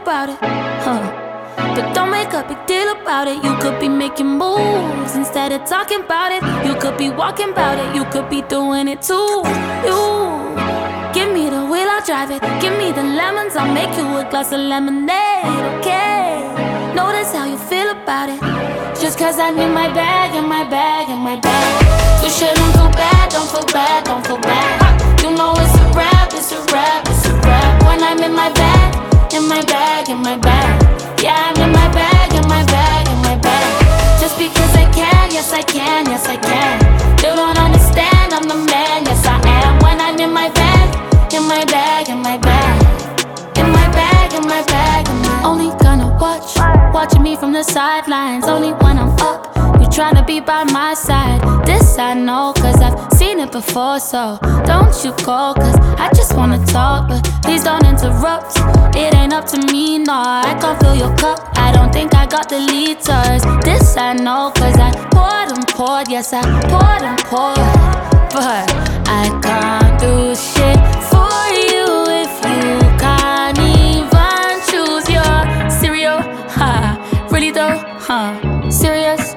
about it, but don't make a big deal about it. You could be making moves instead of talking about it. You could be walking about it, you could be doing it too. You give me the wheel, I'll drive it. Give me the lemons, I'll make you a glass of lemonade, okay? Notice how you feel about it. Just cause I'm in my bag, in my bag, in my bag. You shouldn't feel bad, don't feel bad, don't feel bad. You know it's a rap, it's a rap, it's a rap. When I'm in my bag, in my bag, in my bag. Yeah, I'm in my bag, in my bag, in my bag. Just because I can, yes I can, yes I can. You don't understand, I'm the man, yes I am. When I'm in my bag, in my bag, in my bag. In my bag, in my bag, in my. Only gonna watching me from the sidelines. Only when I'm up, you tryna be by my side. This I know, cause I've seen it before. So don't you go, cause I just wanna talk. But please don't interrupt, it ain't up to me, no. I can't fill your cup, I don't think I got the liters. This I know, cause I poured and poured. Yes, I poured and poured. But I can't do shit for you if you can't even choose your cereal. Really though, serious,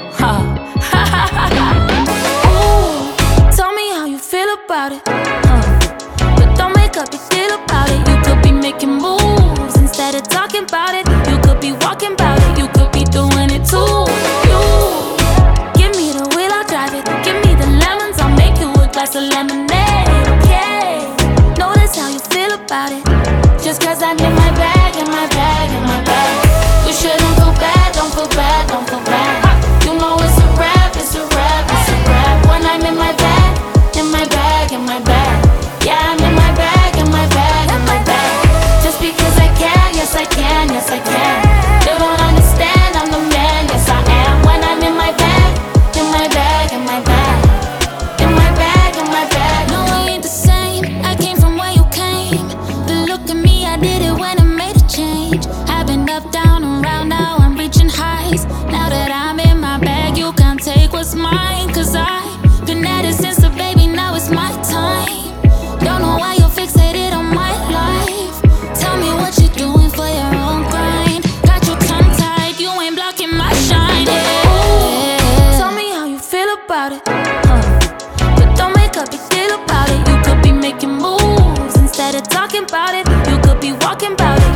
Ooh, tell me how you feel about it, but don't make a big deal about it. You could be making moves instead of talking about it. You could be walking about it, you could be doing it too. You give me the wheel, I'll drive it. Give me the lemons, I'll make you a glass of lemonade, okay? Notice how you feel about it. Just cause I'm in my bag, in my bag, in my bag. You shouldn't feel bad, don't feel bad, don't feel bad. You know it's a rap, it's a rap, it's a rap. When I'm in my bag, in my bag, in my bag. Yeah, I'm in my bag, in my bag, in my bag. Just because I can, yes I can, yes I can. You don't understand, I'm the man, yes I am. When I'm in my bag, in my bag, in my bag. In my bag, in my bag. No, we ain't the same, I came from where you came. But look at me, I did it when I made a change. I've been up, down, and round, now I'm reaching heights. Now that I'm in my bag, you can't take what's mine. Cause I've been at it since the baby, now it's my time. Don't know why you're fixated on my life. Tell me what you're doing for your own grind. Got your tongue tied, you ain't blocking my shine, yeah. Ooh, tell me how you feel about it, but don't make a big deal about it. You could be making moves instead of talking about it. You could be walking about it,